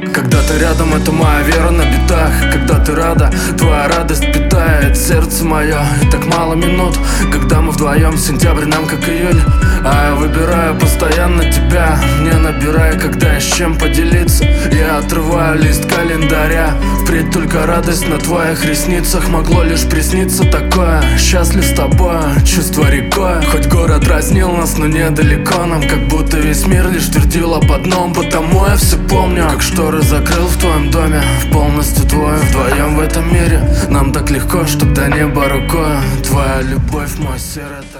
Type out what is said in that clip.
Когда ты рядом, это моя вера на битах. Когда ты рада, твоя радость питает сердце мое. И так мало минут, когда мы вдвоем. Сентябрь нам как июль, а я выбираю постоянно тебя. Не набирай, когда есть чем поделиться. Я отрываю лист календаря. Впредь только радость на твоих ресницах. Могло лишь присниться такое. Счастлив с тобой, чувство рекой. Хоть город разнил нас, но недалеко нам. Как будто весь мир лишь твердил об одном. Потому я все помню, как шторы закрыл в твоем доме. Полностью твой, вдвоем в этом мире. Нам так легко, что до неба рукой. Твоя любовь, мой серый.